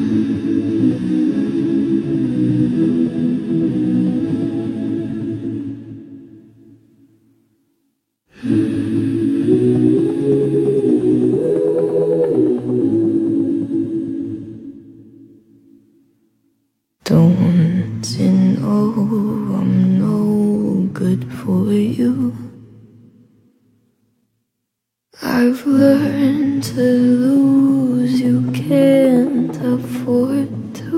Don't you know I'm no good for you? I've learned to lose, you can't afford to.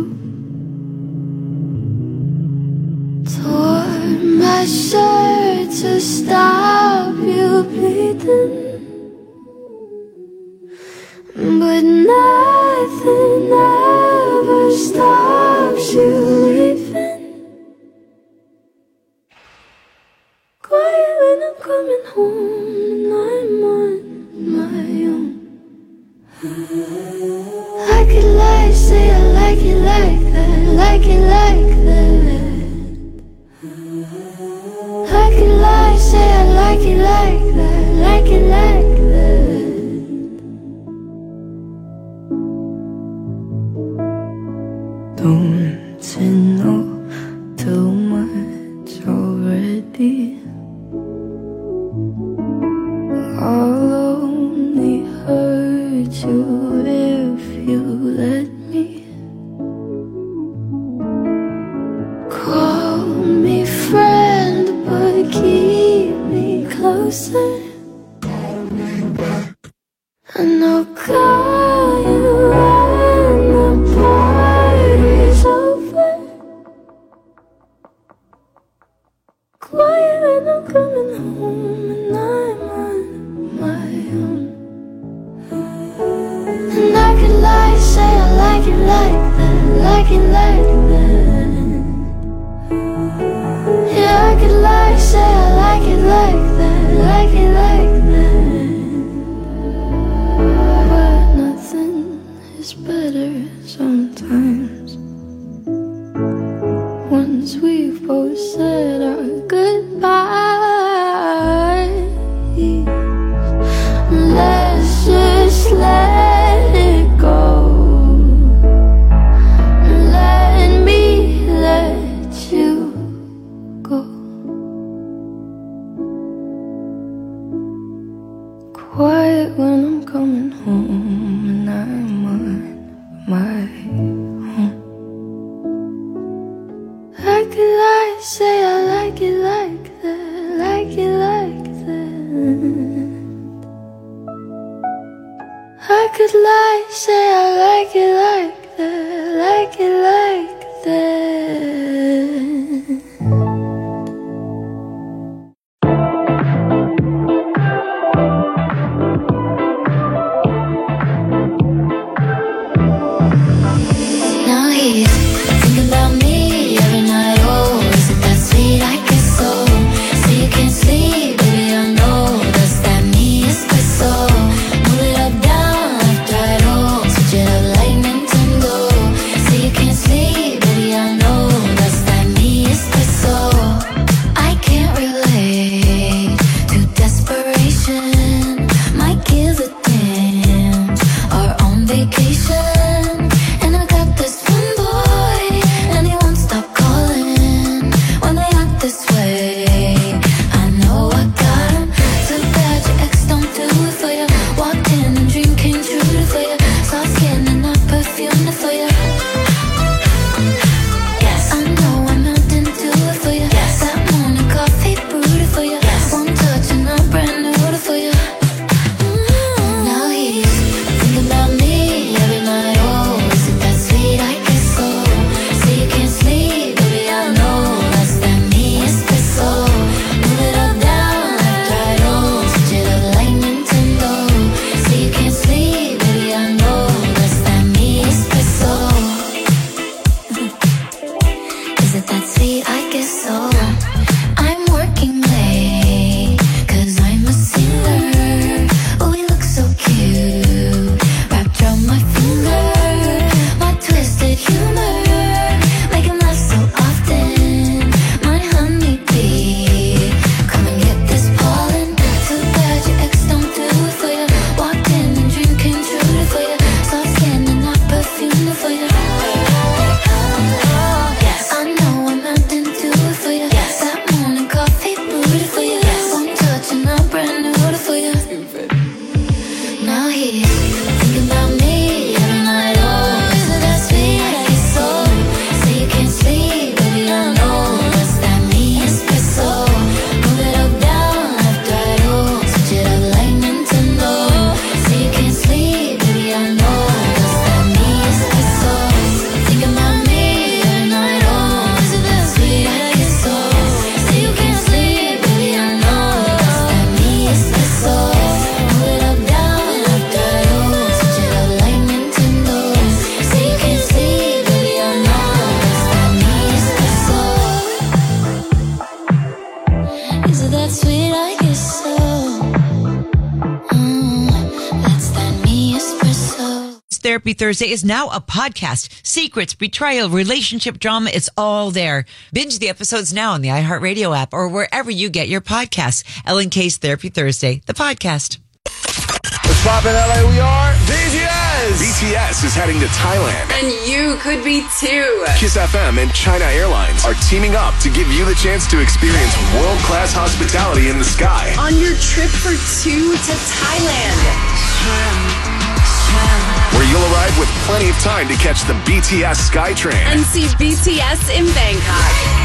Tore my shirt to stop you bleeding, but nothing ever stops you leaving. Quiet when I'm coming home and I'm on my own. I could lie, say I like it like that, like it like that. I could lie, say I like it like that, like it like that. Don't you know too much already? I'll only hurt you if you let me. Call me friend, but keep me closer. And I'll call you when the party's over. Quiet when I'm coming home and I'm on my own. And I could lie, say I like it like that, like it like that. Yeah, I could lie, say I like it like that, like it like that. But nothing is better sometimes. Once we've both said our goodbyes, let's just let it go. Let me let you go. Quiet when I'm coming home and I'm on my own. I could lie, say I like it like that, like it like that. I could lie, say I like it like that, like it like that. Now he's thinking about me every night. Oh, is it that sweet? I guess so. So you can't sleep, baby, I know. Does that mean it's good so? Move it up, down, left, right, oh. Switch it up like Nintendo. So you can't sleep, baby, I know. Does that mean it's good so? I can't relate to desperation. My gears are dimmed, are on vacation. And I got this one boy Therapy Thursday is now a podcast. Secrets, betrayal, relationship drama, it's all there. Binge the episodes now on the iHeartRadio app or wherever you get your podcasts. Ellen K's Therapy Thursday, the podcast. What's poppin' LA? We are BTS. BTS is heading to Thailand. And you could be too. Kiss FM and China Airlines are teaming up to give you the chance to experience world-class hospitality in the sky. On your trip for 2 to Thailand. Where you'll arrive with plenty of time to catch the BTS Skytrain. And see BTS in Bangkok.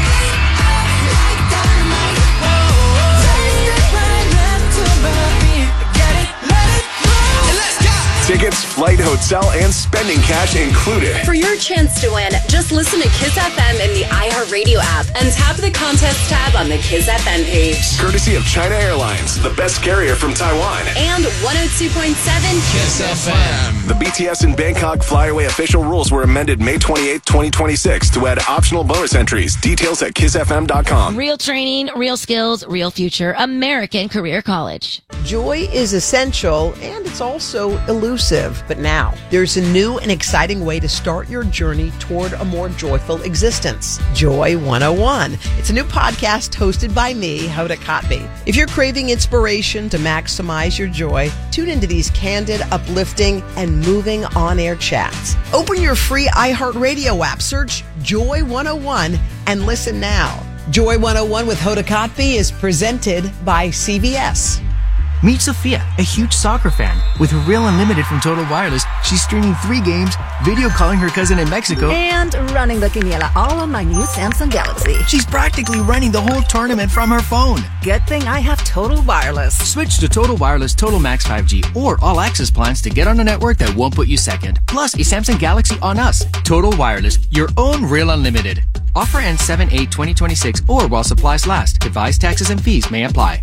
Tickets, flight, hotel, and spending cash included. For your chance to win, just listen to Kiss FM in the iHeartRadio app and tap the contest tab on the Kiss FM page. Courtesy of China Airlines, the best carrier from Taiwan. And 102.7 Kiss FM. The BTS in Bangkok flyaway official rules were amended May 28, 2026 to add optional bonus entries. Details at kissfm.com. Real training, real skills, real future. American Career College. Joy is essential and it's also elusive. But now, there's a new and exciting way to start your journey toward a more joyful existence. Joy 101. It's a new podcast hosted by me, Hoda Kotb. If you're craving inspiration to maximize your joy, tune into these candid, uplifting, and moving on-air chats. Open your free iHeartRadio app, search Joy 101, and listen now. Joy 101 with Hoda Kotb is presented by CVS. Meet Sophia, a huge soccer fan. With her Real Unlimited from Total Wireless, she's streaming 3 games, video calling her cousin in Mexico, and running the quiniela all on my new Samsung Galaxy. She's practically running the whole tournament from her phone. Good thing I have Total Wireless. Switch to Total Wireless Total Max 5G or All Access plans to get on a network that won't put you second. Plus a Samsung Galaxy on us. Total Wireless, your own Real Unlimited. Offer ends 7/8/2026 or while supplies last. Device taxes and fees may apply.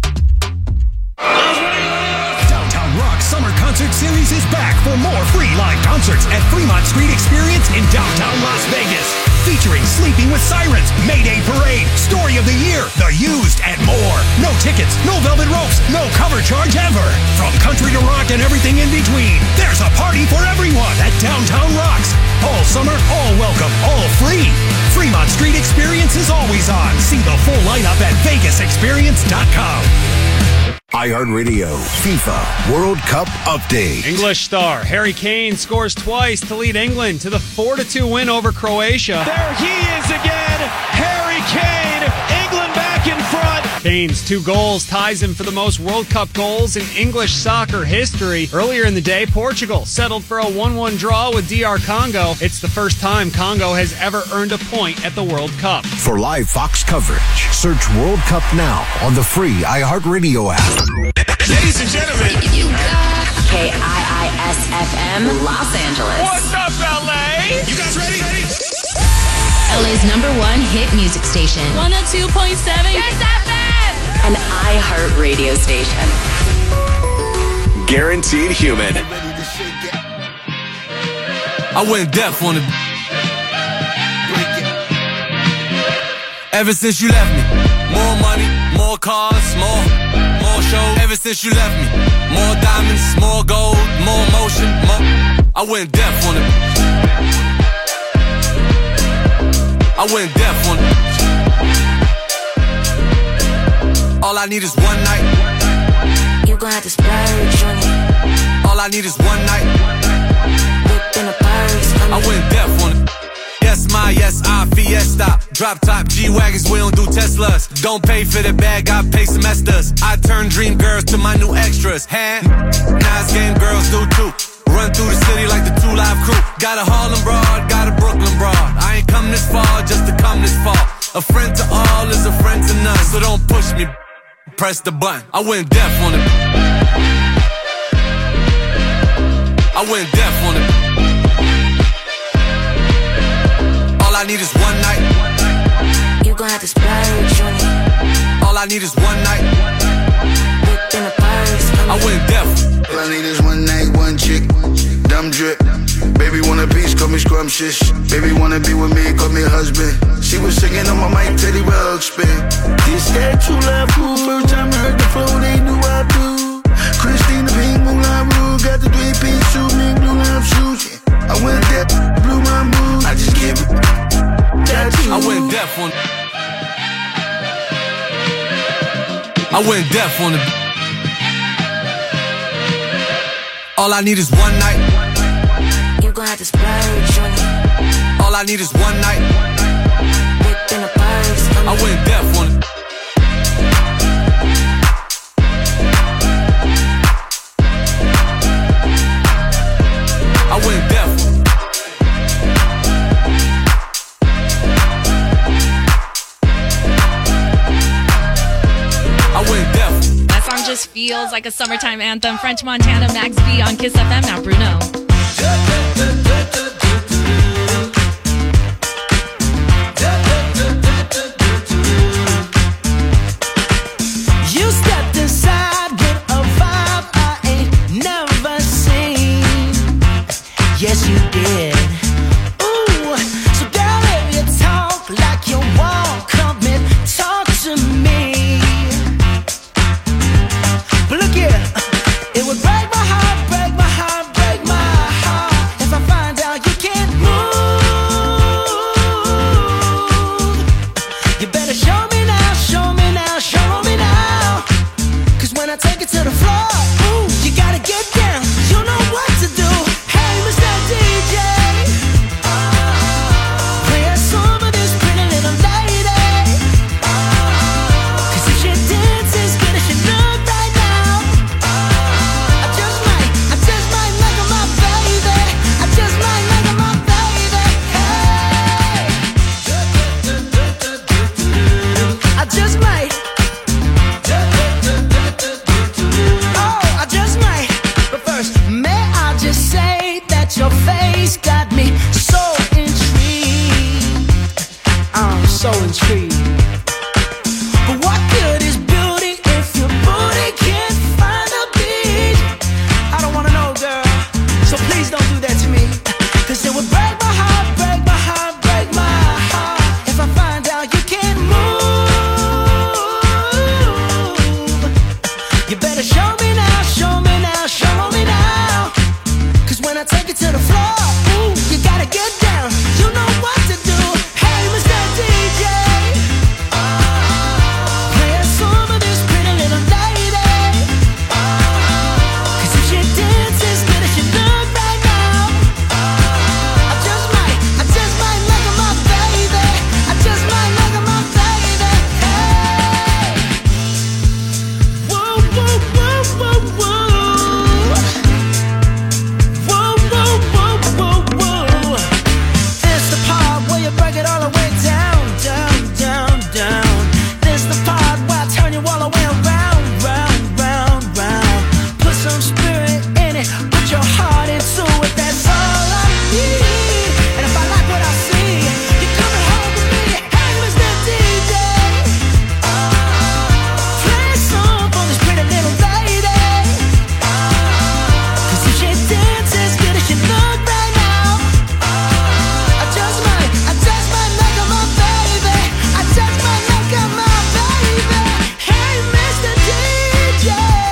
Downtown Rock Summer Concert Series is back for more free live concerts at Fremont Street Experience in downtown Las Vegas. Featuring Sleeping with Sirens, Mayday Parade, Story of the Year, The Used, and more. No tickets, no velvet ropes, no cover charge ever. From country to rock and everything in between, there's a party for everyone at Downtown Rocks. All summer, all welcome, all free. Fremont Street Experience is always on. See the full lineup at vegasexperience.com. iHeartRadio FIFA World Cup Update. English star Harry Kane scores twice to lead England to the 4-2 win over Croatia. There he is again, Harry Kane. England back in front. Kane's 2 goals ties him for the most World Cup goals in English soccer history. Earlier in the day, Portugal settled for a 1-1 draw with DR Congo. It's the first time Congo has ever earned a point at the World Cup. For live Fox coverage, search World Cup now on the free iHeartRadio app. Ladies and gentlemen, you got KIIS-FM Los Angeles. What's up, LA? You guys ready? LA's #1 hit music station. 102.7 Kiss FM. An iHeart radio station. Guaranteed human. I went deaf on it. Ever since you left me, more money, more cars, more shows. Ever since you left me, more diamonds, more gold, more motion, more. I went deaf on it. I went deaf on it. All I need is one night. You gon' have to splurge on it. All I need is one night. Whip in a purse. I went deaf on it. Yes, my, yes, I, Fiesta. Drop top G-Wagons, we don't do Teslas. Don't pay for the bag, I pay semesters. I turn dream girls to my new extras. Nice game girls do too. Run through the city like the 2 Live Crew. Got a Harlem broad, got a Brooklyn broad. I ain't come this far just to come this far. A friend to all is a friend to none. So don't push me, press the button. I went deaf on it. I went deaf on it. All I need is one night. You gon' have to splurge on it. All I need is one night. Whip in a purse. I went deaf. All I need is one night, one chick, dumb drip. Baby want a piece, call me scrumptious. Baby wanna be with me, call me husband. She was singing on my mic, Teddy Ruxpin. This that true love, cool. First time I heard the flow, they knew I do. Christina Pink, Moulin Rouge, got the 3-piece suit, me blue love shoes. I went deaf, blew my mood. I just give it tattoo. I went deaf on. I went deaf on the. All I need is one night. You gon' have to splurge on it. All I need is one night. Whip in a purse. I went deaf on it. I went deaf. I went deaf. That song just feels like a summertime anthem. French Montana, Max B on Kiss FM. Now Bruno. You stepped inside with a vibe I ain't never seen. Yes, you did. Ooh, so girl, if you talk like you walk, come and talk to me. But look here, it would break my heart, break my heart, break my heart if I find out you can't move. You better show me now, show me now, show me now. 'Cause when I take it to the floor, ooh, you gotta get down. You know what to do. Hey, Mr. DJ, play a song for this pretty little lady. 'Cause if she dances good as she look right now, I just might make her my baby. I just might make her my baby. Hey, I just might. Oh, I just might. But first, may I just say that your face got me so intrigued. I'm so intrigued. But what good is beauty if your booty can't find a beat? I don't wanna know, girl. So please don't do that to me. 'Cause it would break my heart, break my heart, break my heart if I find out you can't move. You better show me now, show me now, show me now. 'Cause when I take it to the floor, ooh, you gotta get down. You know what to do. Hey, Mr. DJ, play a song for this pretty little lady. 'Cause if she dances good as she look right now, I just might make her my baby. I just might make her my baby. Hey, whoa, whoa, whoa, whoa, whoa. Whoa, whoa, whoa, whoa, whoa. This the part where you break it all the way down, down, down, down. This the part where I turn you all the way around, round, round, round. Put some spirit in it, put your heart into it. That's all I need. And if I like what I see, you're coming home with me. Hey, Mr. DJ, play a song for this pretty little lady. 'Cause if she dances good as she look right now, I just might make her my baby. I just might make her my baby. Hey, Mr. DJ,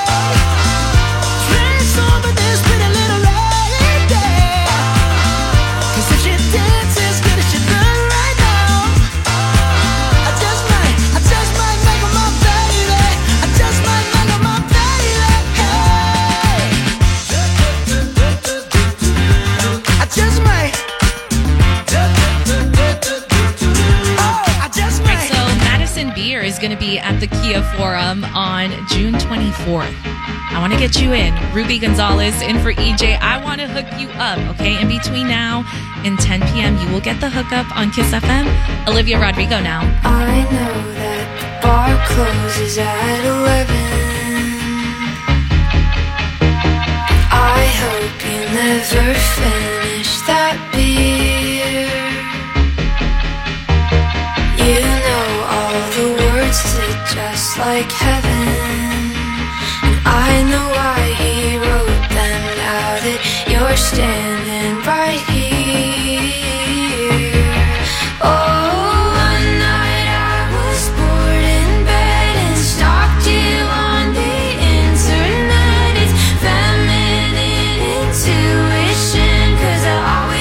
play a song for this pretty little lady. 'Cause if she dances good as she look right now, I just might make her my baby. I just might make her my baby. Hey, I just might. Oh, I just might. So Madison Beer is going to be at the Kia Forum on June 24th. I want to get you in. Ruby Gonzalez in for EJ. I want to hook you up, okay? In between now and 10 p.m., you will get the hookup on Kiss FM. Olivia Rodrigo now. I know that the bar closes at 11. I hope you never finish that beer. You know all the words to Just Like Heaven. And I know why he wrote them now that you're standing right here. Oh, one night I was bored in bed and stalked you on the internet. It's feminine intuition, 'cause I always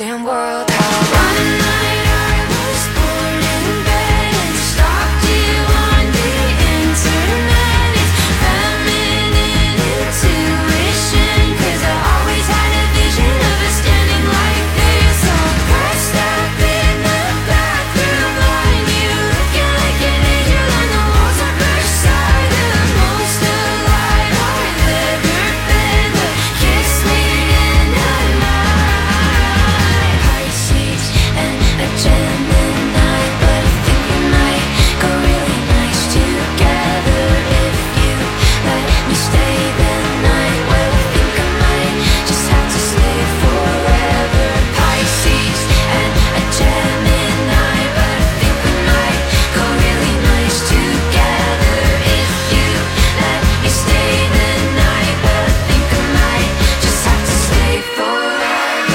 damn world out. One night I was bored in bed and stalked you on the internet. It's feminine intuition, 'cause I always had a vision of us standing like this, all pressed up in the bathroom line. You looking like an angel on the walls of Versailles. The most alive I've ever been, but kiss me and I might. Pisces and a Gemini, but I think we might go really nice together if you let me stay the night. Well, I think I might just have to stay forever. Pisces and a Gemini, but I think we might go really nice together if you let me stay the night. Well, I think I might just have to stay forever.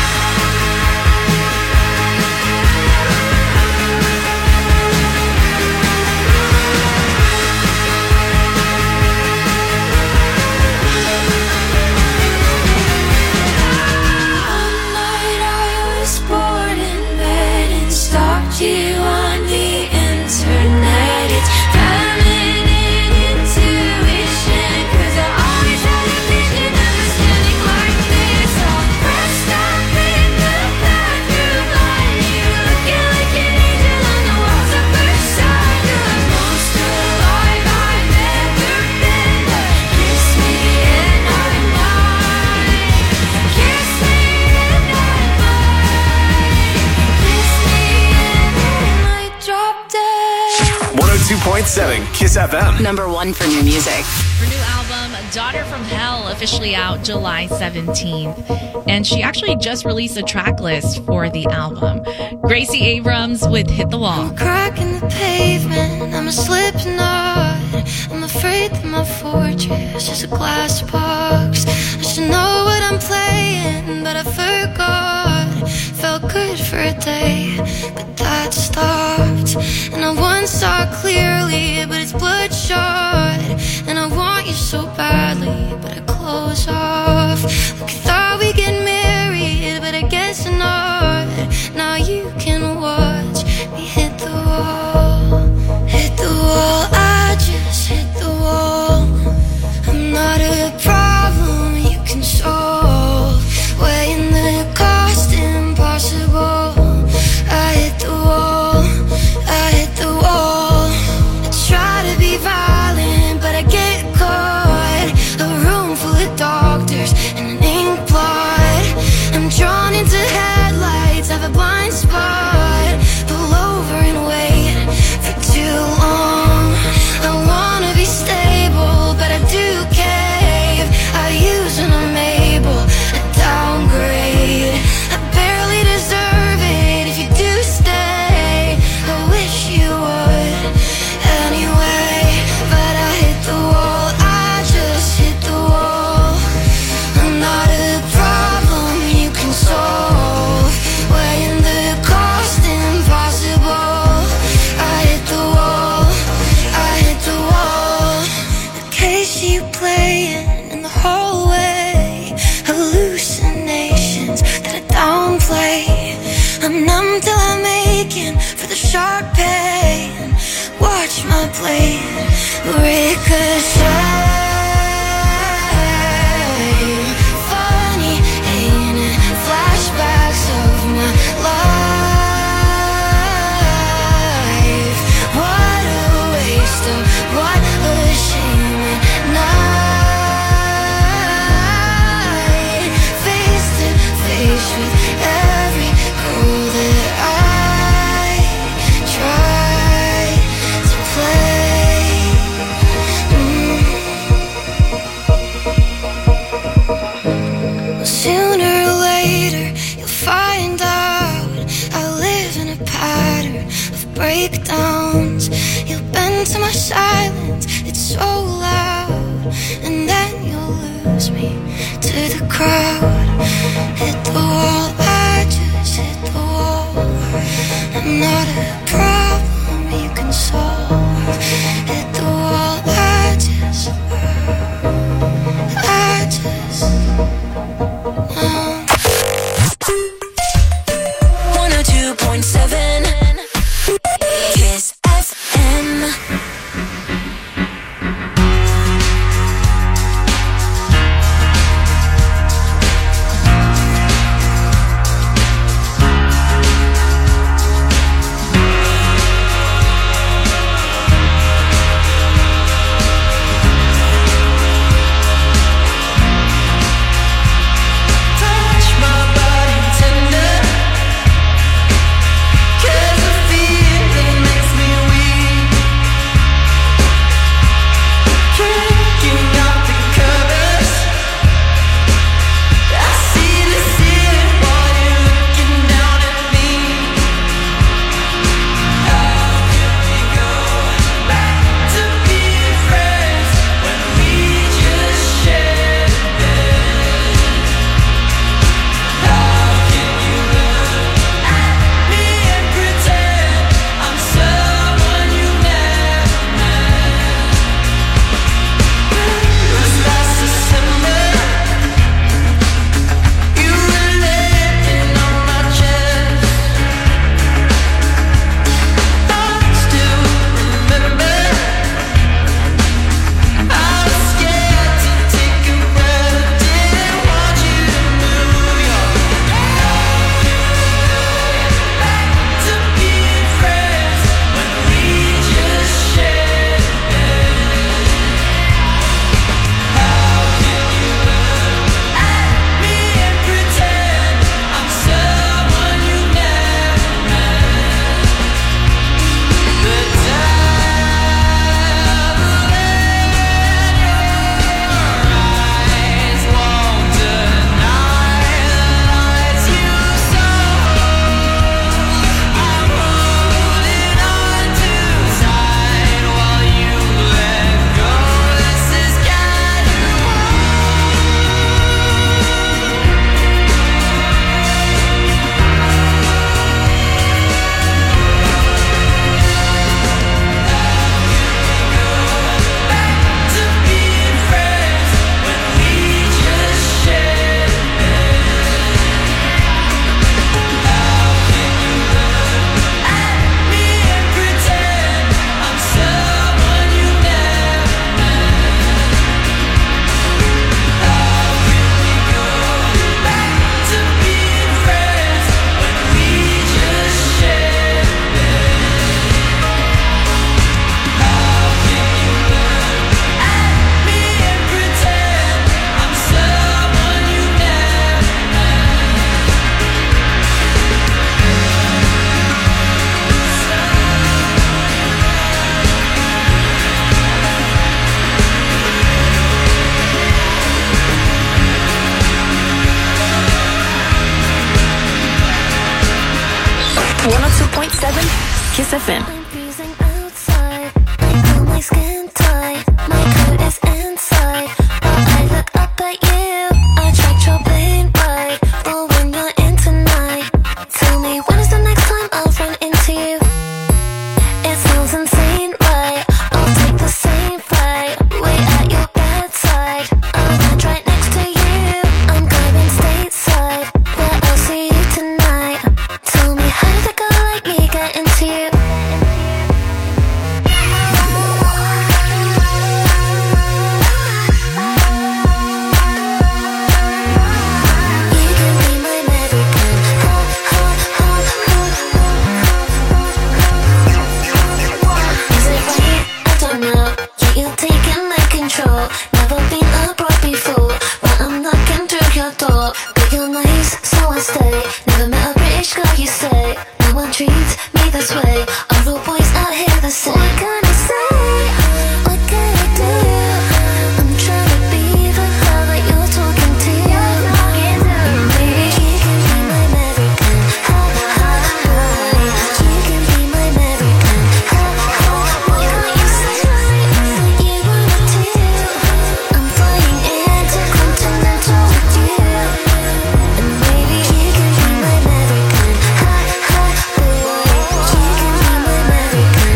One night I was bored in bed and stalked you on the internet. It's feminine intuition, 'cause I always had a vision of us standing like this, all pressed up in the bathroom line. You looking like an angel on the walls of Versailles. The most alive I've ever been, but kiss me and I might. Kiss me and I might. Kiss me and I might drop dead. 102.7 Kiss FM. Number one for new music. Her new album, Daughter from Hell, officially out July 17th. And she actually just released a track list for the album. Gracie Abrams with Hit the Wall. Crack in the pavement, I'm a slipknot. I'm afraid that my fortress is a glass box. I should know what I'm playing, but I forgot. Felt good for a day, but that stopped. And I once saw clearly, but it's bloodshot. And I want you so badly, but I close off. Look, I thought we'd get married, but I guess not. Now you can watch me hit the wall. Hit the wall, I just hit the wall. I'm not a problem you can solve. Weighing the cost impossible. I hit the wall, I hit the wall. I try to be violent, but I get caught. A room full of doctors and an ink blot. I'm drawn into headlights, have a blind spot. Pull over and wait for too long. I wanna be stable, but I do cave. I use when I'm able, I downgrade. I barely deserve it if you do stay. I wish you would anyway, but I hit the wall, I just hit the wall. I'm not a problem you can solve. Weighing the cost impossible. I hit the wall, I hit the wall. The case you playing in the hallway, hallucinations that I downplay. I'm numb till I'm aching for the sharp pain. Watch my blade ricochet. Funny, ain't it? Flashbacks of my life. What a waste of what a shame at night. Face to face with every girl that I try to play. Sooner or later you'll find out I live in a pattern of breakdowns. You'll bend to my silence, it's so loud, and then you'll lose me to the crowd. Hit the wall, I just hit the wall. I'm not a problem you can solve. Hit the wall, I just 102.7 Kiss FM. I'm freezing outside. I feel my skin tight. My coat is inside. But I look up at you. I tried your plane ride. But when you're in tonight, tell me when is the next time I'll run into you? It sounds insane, right? I'll take the same flight. Wait at your bedside. I'll land right next to you. I'm going stateside. Where I'll see you tonight. Tell me how did a girl like me get into you? Never been a broad before, but I'm knocking through your door. But you're nice, so I stay. Never met a British girl, you say. No one treats me this way. All the boys out here the same. What can I say? What can I do? I'm trying to be the girl that you're talking to. Maybe you can be my American. You can be my American. What can you say? You wanna do? I'm flying intercontinental with you. And maybe you can be my American. You can be my American.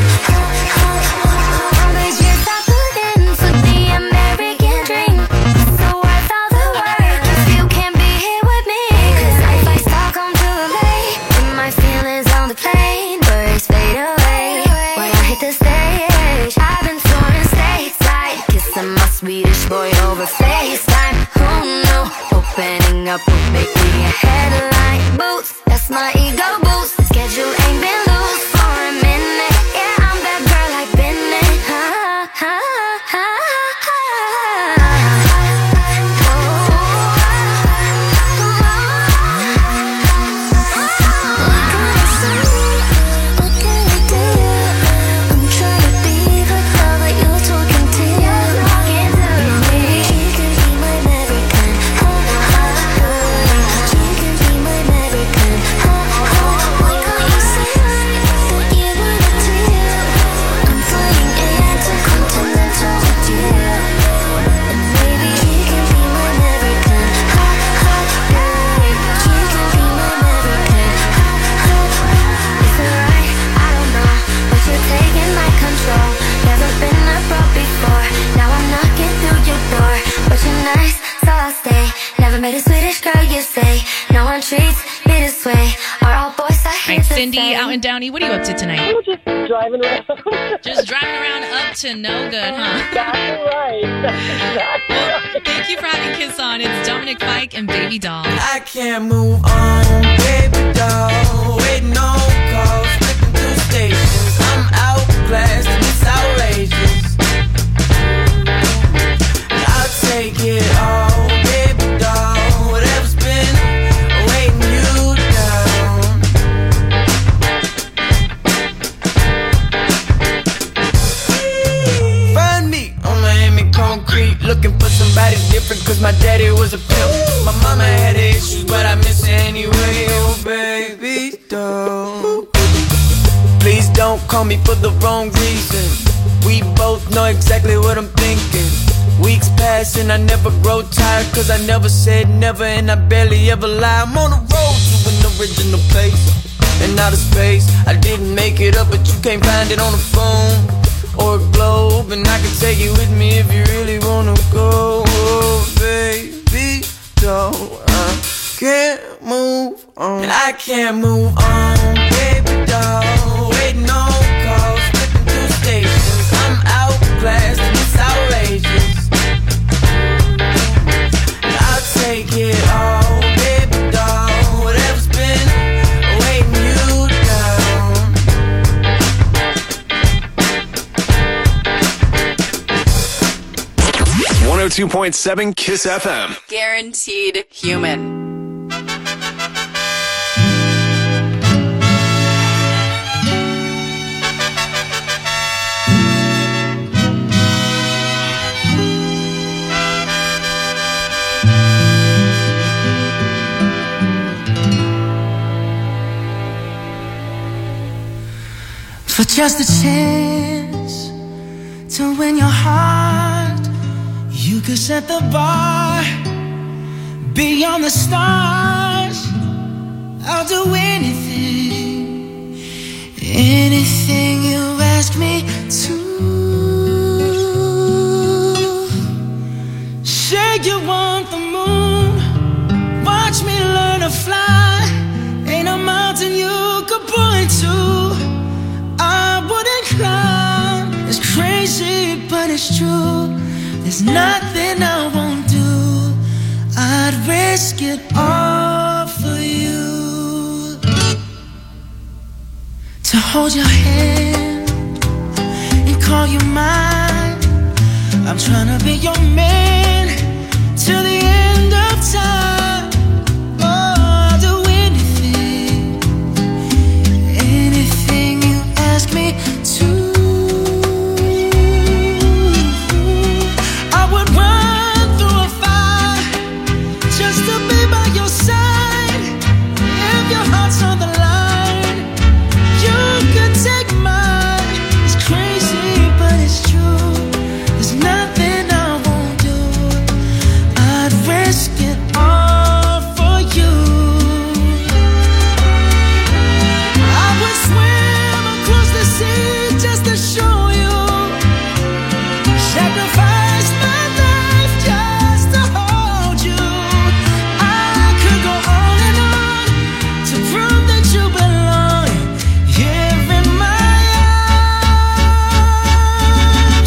But you stop looking for the American dream. So worth all the work if you can't be here with me. 'Cause if I Stockholm to LA, then my feelings on the plane birds fade away. When I hit the stage, I've been touring stateside, kissing my Swedish boy over FaceTime. Oh no, opening up would make me a headline. Boots, that's my ego boost. Schedule ain't been loose for a minute. Yeah, I'm that girl I've been in. What can I do? I'm trying to be the girl that you're talking to. Maybe you can be my American. You can be my American. What can you say that you wanna do? I'm flying intercontinental with you. And maybe you can be my American. You can be my American. Is it right? I don't know, but you're taking my control. Never been abroad before. Now I'm knocking through your door. But you're nice, so I'll stay. Never met a Swedish girl, you say. No one treats me this way. Are all boys I All hear right, the Cindy same? out in Downey, what are you up to tonight? I'm just driving around. Just driving around up to no good, huh? That's right. That's right. Thank you for having Kiss On. It's Dominic Fike and Baby Doll. I can't move on, baby doll. Waiting on calls, flipping through stations. I'm outclassed and it's outrageous. I'll take it all, baby doll. Whatever's been weighing you down. Find me on Miami concrete, looking for somebody different, 'cause my daddy was a pimp. My mama had issues, but I miss her anyway. Oh, baby doll. Please don't call me for the wrong reason. We both know exactly what I'm thinking. Weeks pass and I never grow tired, 'cause I never said never and I barely ever lie. I'm on the road to an original place and outer space. I didn't make it up, but you can't find it on the phone or a globe. And I can take you with me if you really wanna go. Oh, baby doll, I can't move on. I can't move on, baby doll. Waiting on calls, flipping through stations. I'm outclassed and it's outrageous. I'll take it all, baby doll. Whatever's been weighing you down. 102.7 Kiss FM. Guaranteed human. for just a chance to win your heart. You could set the bar beyond the stars. I'll do anything, anything you ask me to. Say you want the moon, watch me learn to fly. Ain't a mountain you could point to I wouldn't climb. It's crazy, but it's true. There's nothing I won't do. I'd risk it all for you. To hold your hand and call you mine. I'm trying to be your man till the end of time. Oh, I'll do anything, anything you ask me to. I would run through a fire just to be by your side. If your heart's on the line, you could take mine. It's crazy, but it's true. There's nothing I won't do. I'd risk it all for you. I would swim across the sea just to show you. Sacrifice my life just to hold you. I could go on and on to prove that you belong here in my arms.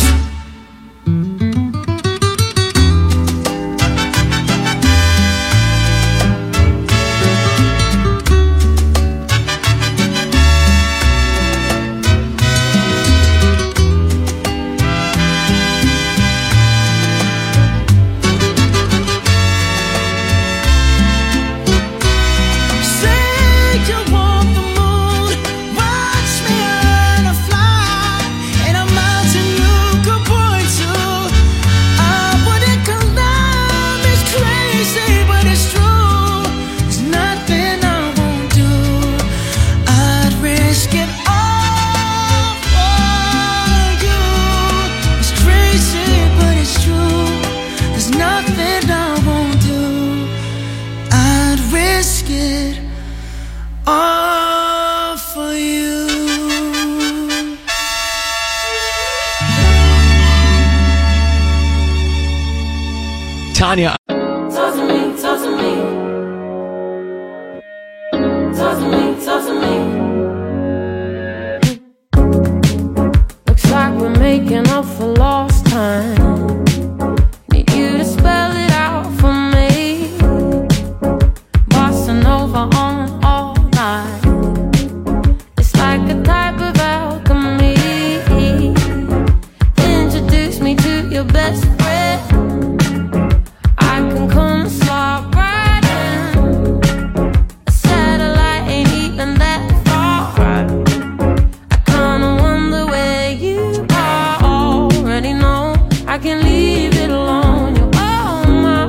Say you want the moon, watch me learn to fly. Ain't a mountain you could point to I wouldn't climb. It's crazy, but it's true. There's nothing I won't do. I'd risk it all for you. It's crazy, but it's true. There's nothing I won't do. I'd risk it all for you. Tanya. Talk to me, talk to me. Talk to me, talk to me. Looks like we're making up for lost time. Need you to spell it out for me. Bossing over on all night. It's like a type of alchemy. Introduce me to your best friend. I can come and slide right in. A satellite ain't even that far. I kinda wonder where you are. Already know I can leave it alone. You're on my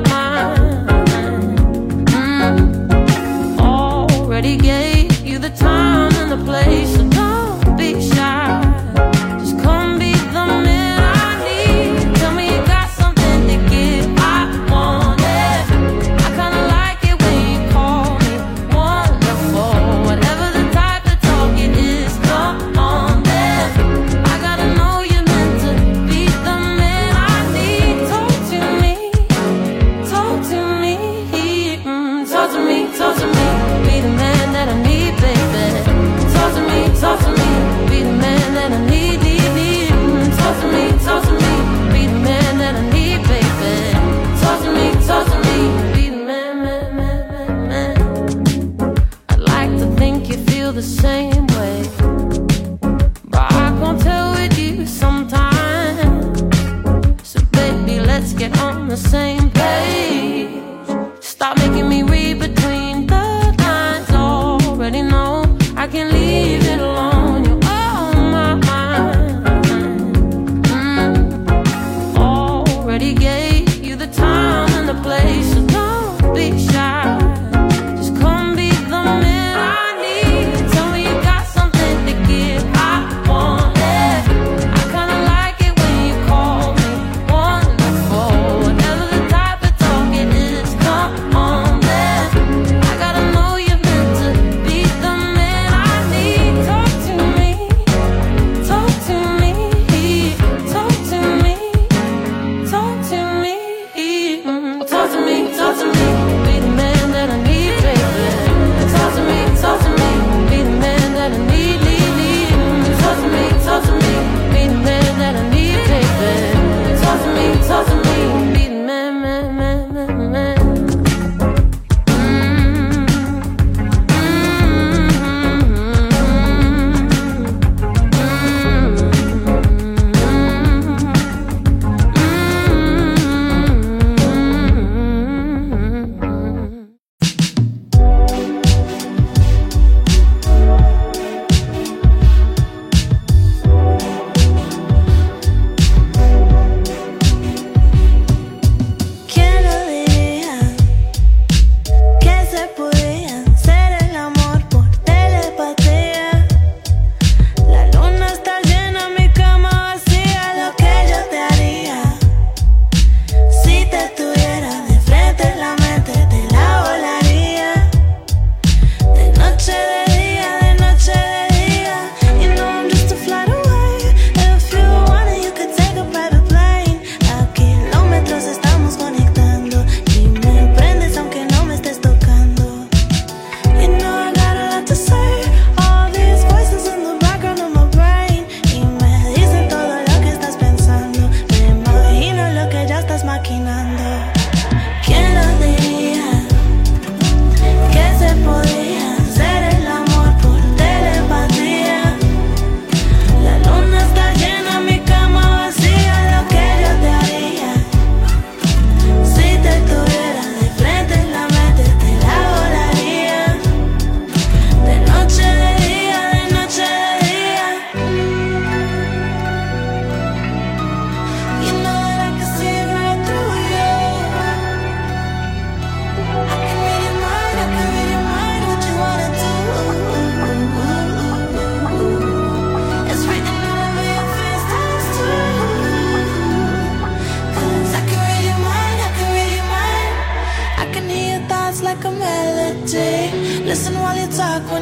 mind. Already gave you the time and the place, so don't be shy. Just come be the man I need. Tell me you got something to give. I want it. I kinda like it when you call me wonderful. Whatever the type of talk it is, come on then. I gotta know you're meant to be the man I need. Talk to me, talk to me, talk to me, talk to me. Be the man that I need, baby. Talk to me, be the man that I need, need. Talk to me, be the man that I need, baby. Talk to me, be the man, man. I'd like to think you feel the same way, but I can't tell with you sometimes. So baby, let's get on the same page. Stop making me read between the lines. Already know I can leave it alone. You're on my mind. Already gave you the time and the place, so don't be shy. Just come be the man I need. Tell me you got something to give. I want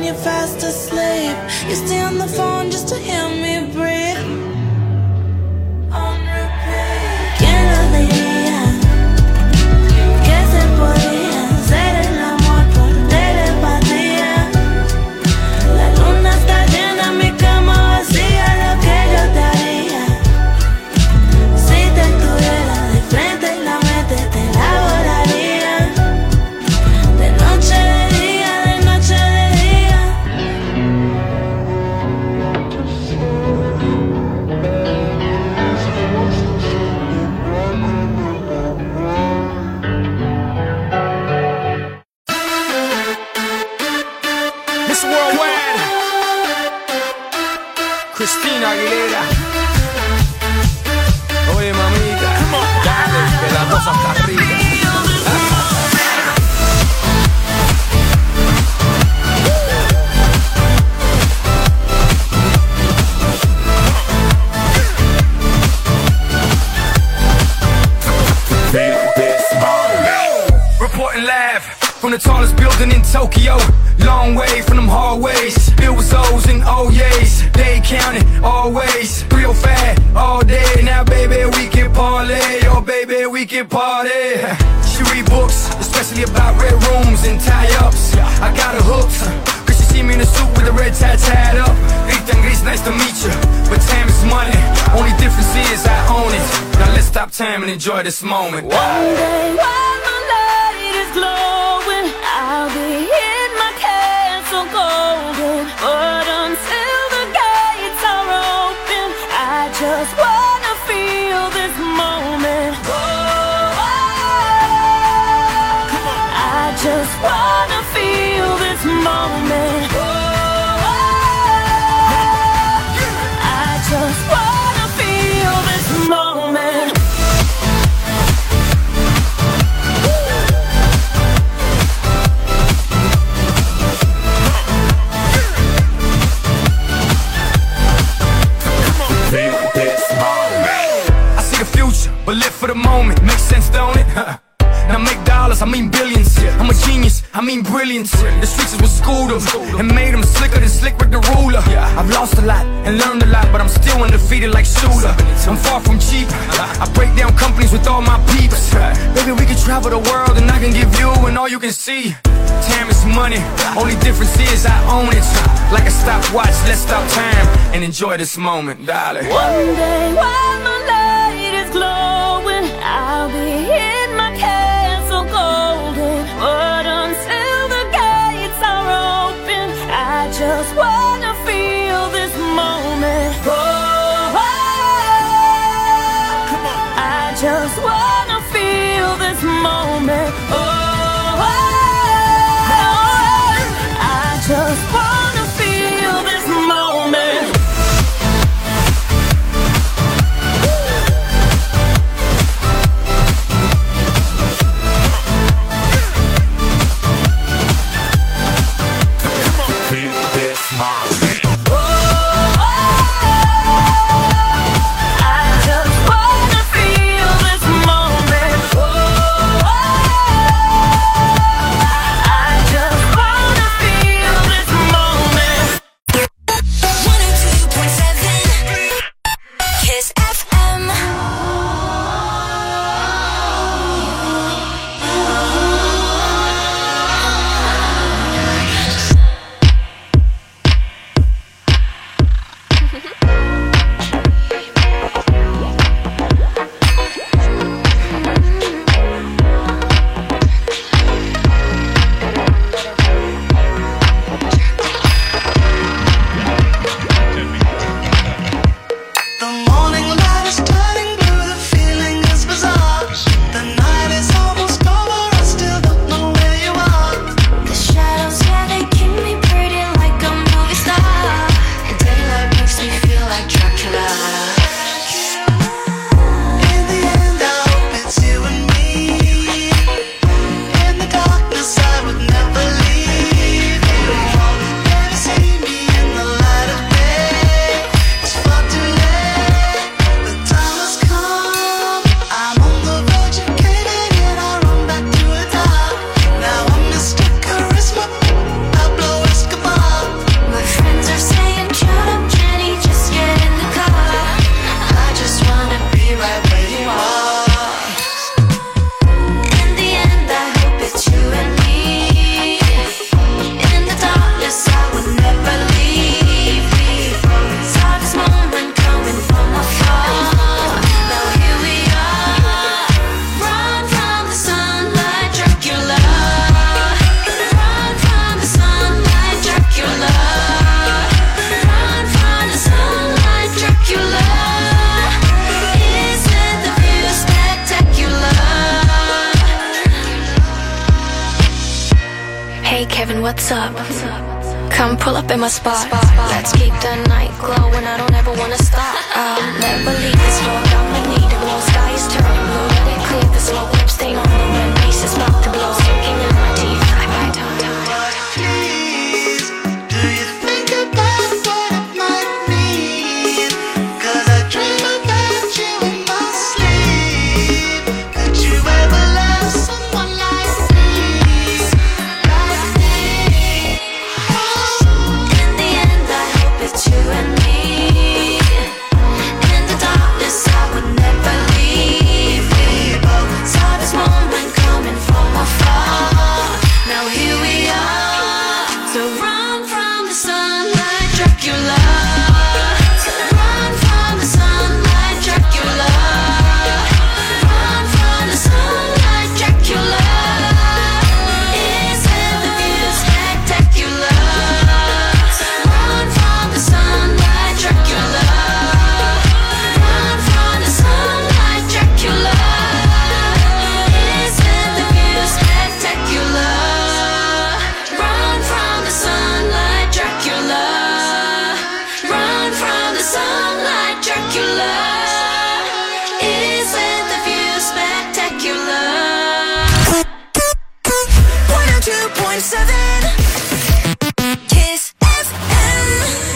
you're fast asleep. You stay on the phone just to hear me breathe. On repeat. ¿Quién lo diría? Que se podía hacer el amor por telepatía. La luna está llena, mi cama vacía. Lo que yo te haría si te tuviera de frente y la mente te la volaría. De noche, de día, de noche, de día. Miss Worldwide, Christina Aguilera. Oye, mamita, dale, que la cosa está rica. Reporting live from the tallest building in Tokyo. Long way from them hallways, filled with O's and O's. They counting always, real fat all day. Now baby we can parlay, oh baby we can party. She read books, especially about red rooms and tie-ups. I got her hooked, cause she see me in a suit with a red tie tied up. Ethan Gris, nice to meet you, but time is money. Only difference is I own it. Now let's stop time and enjoy this moment. One day while my light is glowing, I'll be in my castle golden. But until the gates are open, I just wanna feel this moment. I just wanna feel this moment. I just wanna feel this moment. I see the future, but live for the moment. Makes sense, don't it? Now make dollars, I mean billions. I'm a genius, I mean brilliance. The streets is what schooled them and made them slicker than Slick Rick the ruler. I've lost a lot and learned a lot, but I'm still undefeated like Shooter. I'm far from cheap, I break down companies with all my peeps. Baby, we can travel the world and I can give you and all you can see. Time is money, only difference is I own it. Like a stopwatch, let's stop time and enjoy this moment, darling. One day while my light is glowing, I'll be in my castle golden. But until the gates are open, I just wanna feel this moment. I just wanna feel this moment. I just wanna feel this moment. driving, what's up? Come pull up in my spot. Let's keep the night glowing, I don't ever wanna stop. I'll never leave this road, I'ma need it. Blue sky is turning blue, let it clear. The smoke lip stain on the wind, pieces mouth to blow, sinking in my teeth. I bite down. Please, do you think about what I might need? 'Cause I dream about you in my sleep. Could you ever love someone like me? In the end, I hope it's you and me. In the darkness, I would never leave. We both saw this moment coming from afar. Now here we are. So run from the sunlight, Dracula. So run from the sunlight, Dracula. Run from the sunlight, Dracula. Isn't the view spectacular? Run from the sunlight, Dracula. Run from the sunlight, Dracula. Isn't the view spectacular? Run from the sunlight, Dracula. Run from the sunlight, Dracula. Isn't the view spectacular? 102.7 Kiss FM.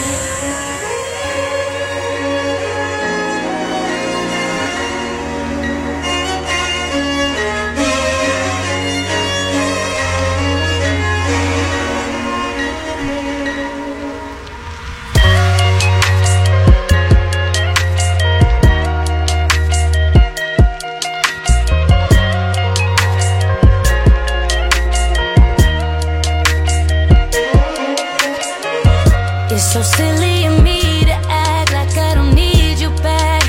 It's so silly of me to act like I don't need you back.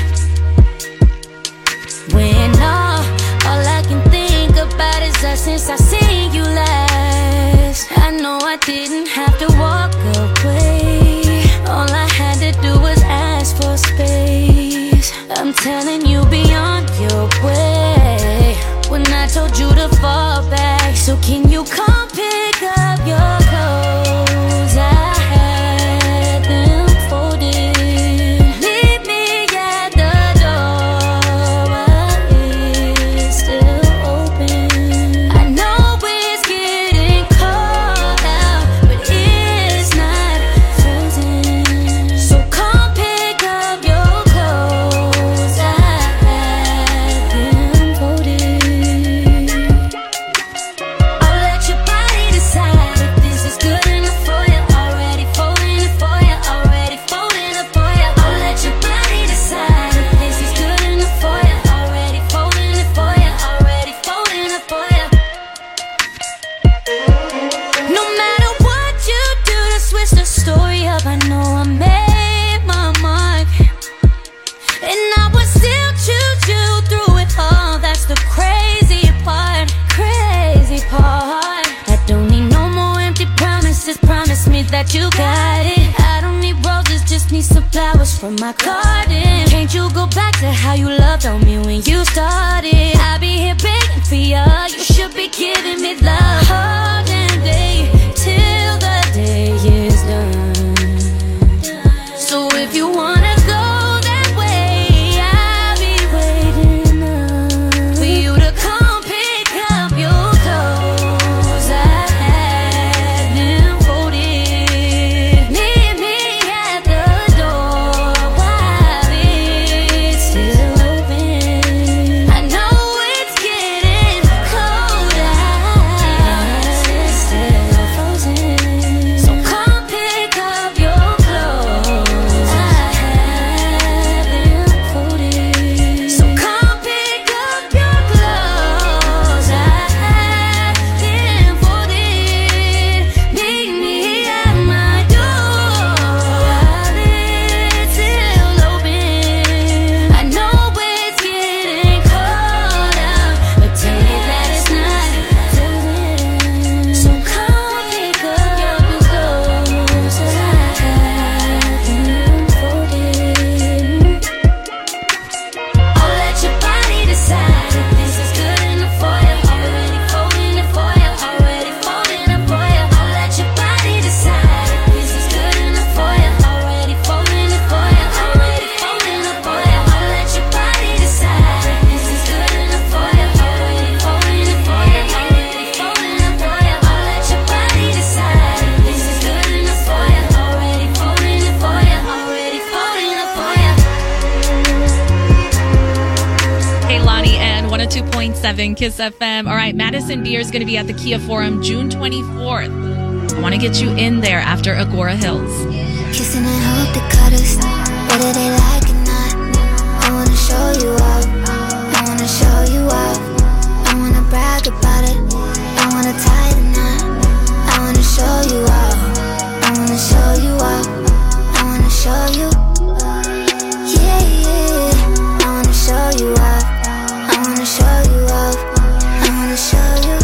When all I can think about is us since I seen you last. I know I didn't have to walk away. All I had to do was ask for space. I'm telling you, be on your way. When I told you to fall back, so can you come pick up your clothes? I had them folded. Meet me at the door, but it's still open. I know it's getting cold out, but it's not frozen. So come pick up your clothes. I had them folded. I'll let your body decide if this is good enough for you. Already folding it for you, already folding it for you. I'll let your body decide if this is good enough for you. Already folding it for you, already folding it for you. No matter what you do to switch the story up, I know I made my mark. And I would still choose you through it all. That's the crazy part, crazy part. I don't need no more empty promises. Promise me that you got it. I don't need roses, just need some flowers from my garden. Can't you go back to how you loved on me when you started? I'll be here begging for you. You should be giving me love all day till the day is done. So if you wanna go that way, I'll be waiting up for you to come pick up your clothes. I had them folded. Meet me at the door while it's still open. I know it's 102.7 Kiss FM. All right, Madison Beer is going to be at the Kia Forum June 24th. I want to get you in there after Agora Hills. Kissing and hope the cutters, whether they like it or not. I wanna show you off. I wanna show you off. I wanna brag about it. I wanna tie the knot. I wanna show you off. I wanna show you off. I wanna show you. Yeah, yeah. I wanna show you off. I wanna show you off. I wanna show you.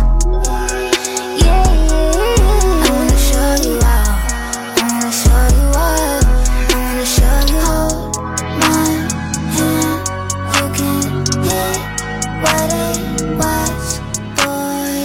Yeah, yeah. I wanna show you off. I wanna show you off. I wanna show you. Hold my hand. You can hear what it was, boy.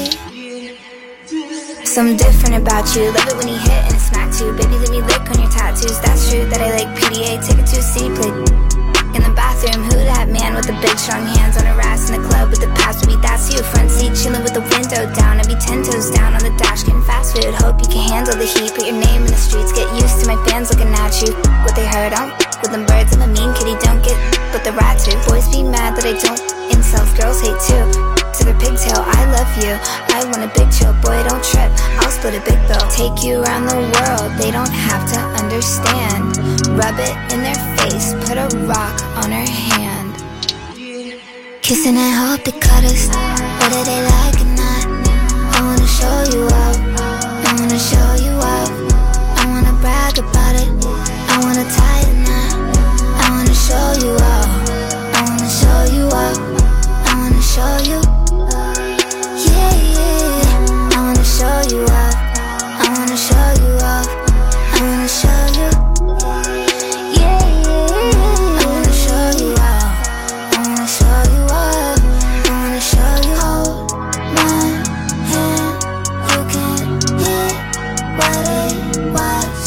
Something different about you. Love it when you hit and it's smack too. Baby, let me lick on your tattoos. That's true that I like PDA. Take it to a city, play in the bathroom. Who that man with the big strong hands on her ass in the club with the pass? Maybe that's you. Front seat chilling with the window down. I'd be 10 toes down on the dash getting fast food. Hope you can handle the heat. Put your name in the streets. Get used to my fans looking at you. What they heard, I'm with them birds. I'm a mean kitty. Don't get but the rat too. Boys be mad that I don't insult. Girls hate too. To their pigtail, I love you. I want a big chill, boy, don't trip. I'll split a big bill. Take you around the world, they don't have to understand. Rub it in their face, put a rock on her hand. Kissing and hope the cutters, whether they like it or not. I wanna show you off. I wanna show you off. I wanna brag about it. I wanna tie the knot. I wanna show you off. I wanna show you off. I wanna show you. Yeah, yeah. I wanna show you off. I wanna show you off. I wanna show you. Yeah, yeah. I wanna show you off. I wanna show you off. I wanna show you. Hold my hand. You can hear what it was,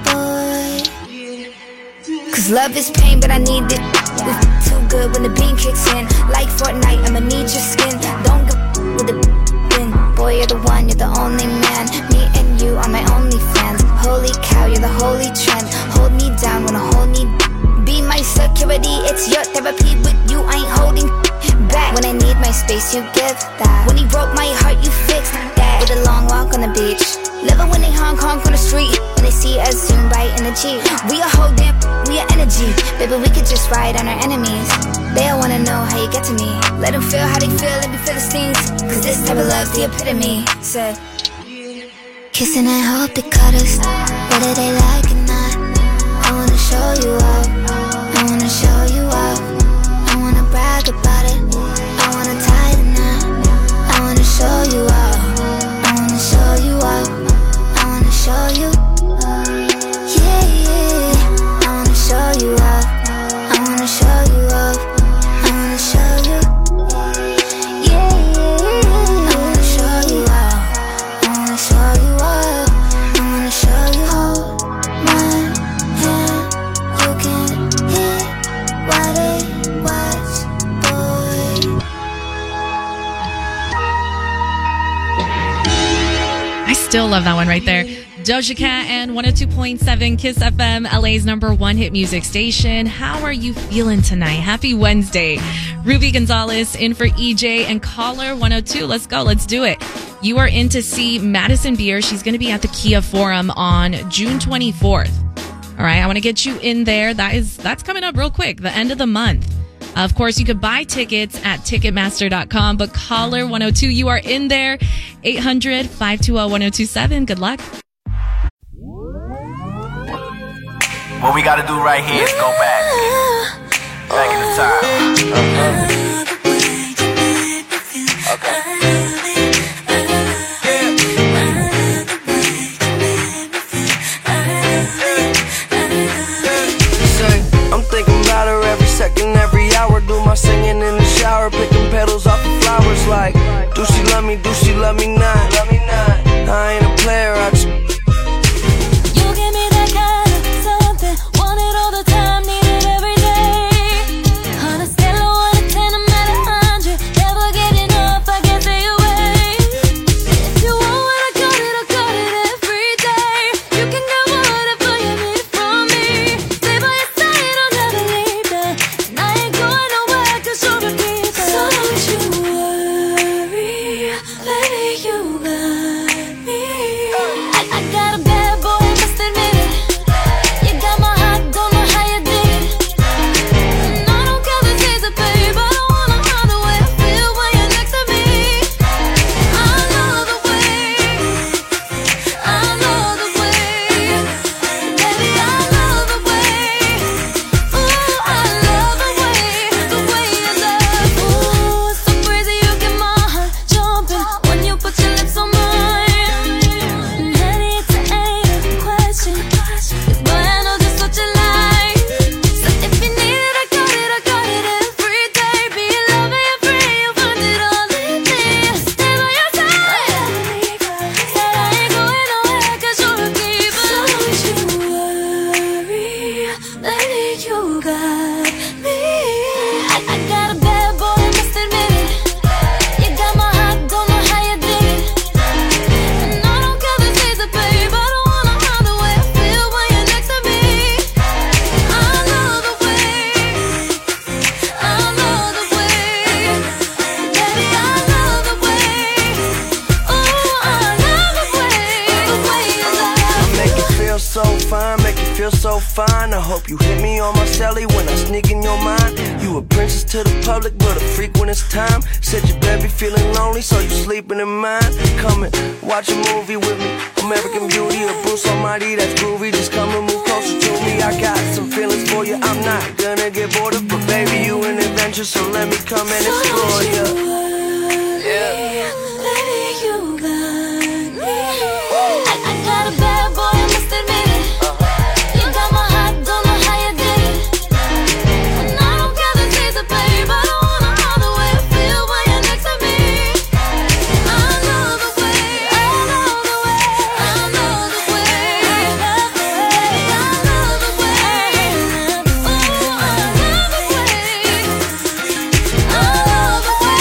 boy. Cause love is pain, but I need it. It's too good when the beam kicks in. Like Fortnite, I'ma need your skin. Don't go with the win. Boy, you're the one, you're the only man. Me and you are my only fans. Holy cow, you're the holy trend. Hold me down when I hold me. Be my security, it's your therapy. With you, I ain't holding back. When I need my space, you give that. When he broke my heart, you fixed that. With a long walk on the beach. Living when they honk on the street. When they see us zoom right in the Jeep. We are whole damn, we are energy. Baby, we could just ride on our enemies. They all wanna know how you get to me. Let them feel how they feel, let me feel the stings. Cause this type of love's the epitome. Said kissing and hope the cutters, whether they like it or not. I wanna show you off. I wanna show you off. I wanna brag about it. I wanna tie the knot. I wanna show you off. I wanna show you off. I wanna show you. Yeah, yeah. I wanna show you off. I wanna show you off. I wanna show you. Yeah, yeah. I wanna show you off. I wanna show you off. I wanna show you. Hold my hand. You can hear what it was, boy. I still love that one right there. Doja Cat and 102.7 Kiss FM, LA's #1 hit music station. How are you feeling tonight? Happy Wednesday. Ruby Gonzalez in for EJ and caller 102. Let's go. Let's do it. You are in to see Madison Beer. She's going to be at the Kia Forum on June 24th. All right. I want to get you in there. That's coming up real quick. The end of the month. Of course, you could buy tickets at Ticketmaster.com, but caller 102, you are in there. 800-520-1027. Good luck. What we gotta do right here is go back in the time. I'm thinking about her every second, every hour. Do my singing in the shower, picking petals off the flowers. Like, do she love me? Do she love me not? I ain't a player. I just feel so fine. I hope you hit me on my celly when I sneak in your mind. You a princess to the public, but a freak when it's time. Said you better be feeling lonely, so you sleeping in mine. Come and watch a movie with me, American Beauty or Bruce Almighty, that's groovy. Just come and move closer to me. I got some feelings for you, I'm not gonna get bored of, but baby, you an adventure, so let me come and explore you. Yeah. Baby, you got me. I got a bad boy, I must admit it. You got my heart, don't know how you did it. And I don't care the taste of pain, but I wanna know the way I feel when you're next to me. I know the way, I know the way, I know the way, I know the way, I know the way. Oh, I know the way, I know the way,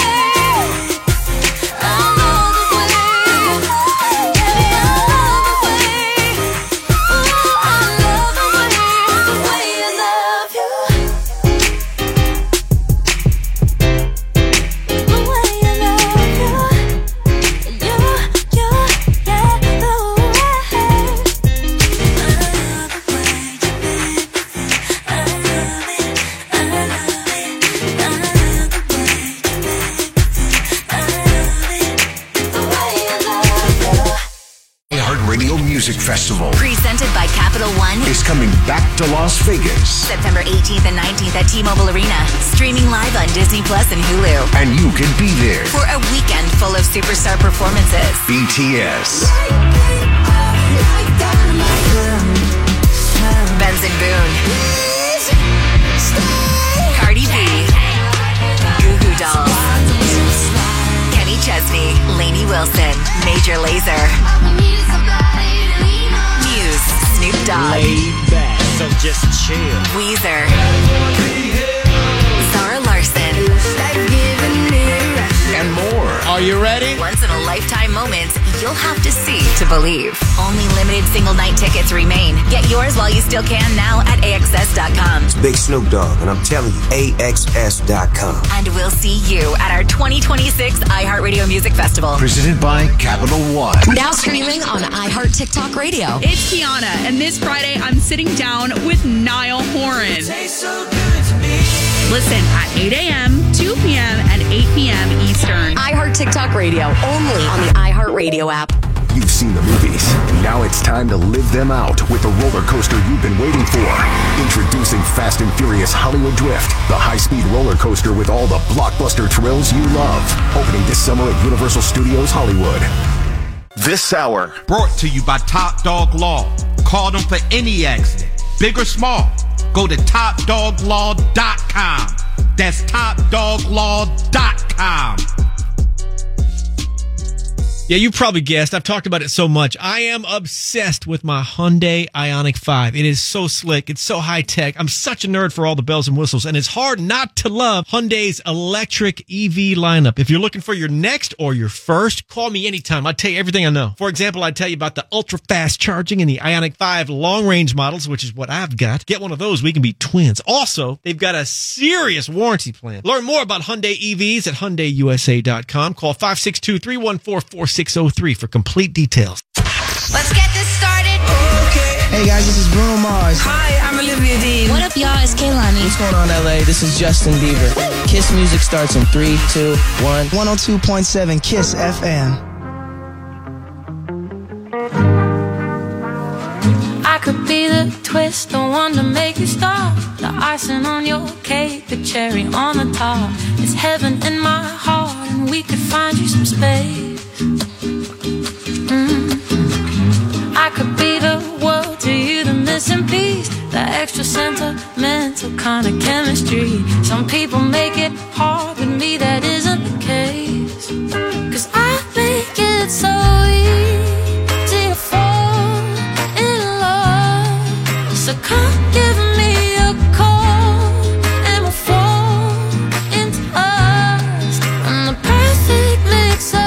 I know the way, baby, I know the way. Oh, I love the way I love you, the way I love you, yeah, the iHeartRadio Music Festival Presented by Capital One. is coming back to Las Vegas. September 18th and 19th at T-Mobile Arena. Streaming live on Disney Plus and Hulu. And you can be there. For a weekend full of superstar performances. BTS, Benson Boone. Cardi B. Goo Goo Dolls. Kenny Chesney. Lainey Wilson. Major Lazer. Muse. Snoop Dogg. Laid back, so just chill. Weezer. Zara Larson. and more. Are you ready? Once in a lifetime moments you'll have to see to believe. Only limited single night tickets remain. Get yours while you still can now at AXS.com. It's Big Snoop Dogg, and I'm telling you, AXS.com. And we'll see you at our 2026 iHeartRadio Music Festival. Presented by Capital One. Now streaming on iHeart TikTok Radio. It's Kiana, and this Friday I'm sitting down with Niall Horan. Listen at 8 a.m., 2 p.m., and 8 p.m. Eastern. iHeart TikTok Radio, only on the iHeartRadio app. You've seen the movies. Now it's time to live them out with the roller coaster you've been waiting for. Introducing Fast and Furious Hollywood Drift, the high-speed roller coaster with all the blockbuster thrills you love. Opening this summer at Universal Studios Hollywood. This hour brought to you by Top Dog Law. Call them for any accident, big or small. Go to TopDogLaw.com. That's TopDogLaw.com. Yeah, you probably guessed. I've talked about it so much. I am obsessed with my Hyundai Ioniq 5. It is so slick. It's so high tech. I'm such a nerd for all the bells and whistles, and it's hard not to love Hyundai's electric EV lineup. If you're looking for your next or your first, call me anytime. I'll tell you everything I know. For example, I'd tell you about the ultra fast charging in the Ioniq 5 long range models, which is what I've got. Get one of those. We can be twins. Also, they've got a serious warranty plan. Learn more about Hyundai EVs at HyundaiUSA.com. Call 562-314-4603 for complete details. Let's get this started. Okay. Hey guys, this is Bruno Mars. Hi, I'm Olivia Dean. What up, y'all? It's Kehlani. What's going on, LA? This is Justin Bieber. Kiss music starts in 3, 2, 1. 102.7 Kiss FM. I could be the twist, the one to make you stop. The icing on your cake, the cherry on the top. It's heaven in my heart, and we could find you some space. I could be the world to you, the missing piece, the extra sentimental kind of chemistry. Some people make it hard,